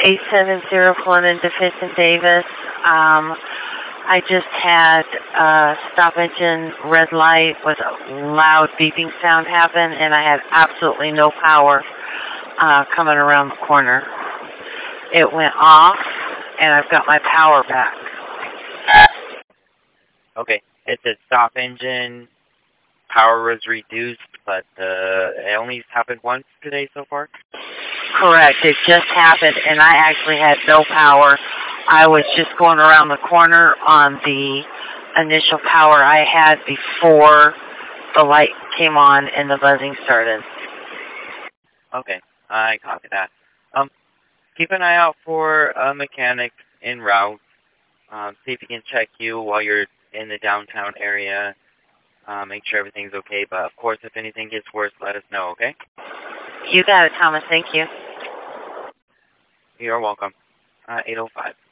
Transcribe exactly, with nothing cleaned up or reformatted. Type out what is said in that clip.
eight seven zero London to Fifth and Davis. Um, I just had a stop engine red light with a loud beeping sound happen, and I had absolutely no power uh, coming around the corner. It went off, and I've got my power back. Okay, it's a stop engine. Power was reduced, but uh, it only happened once today so far? Correct. It just happened, and I actually had no power. I was just going around the corner on the initial power I had before the light came on and the buzzing started. Okay, I copy that. Um, keep an eye out for a mechanic en route. Um, see if he can check you while you're in the downtown area. Uh, make sure everything's okay. But, of course, if anything gets worse, let us know, okay? You got it, Thomas. Thank you. You're welcome. Uh, eight oh five.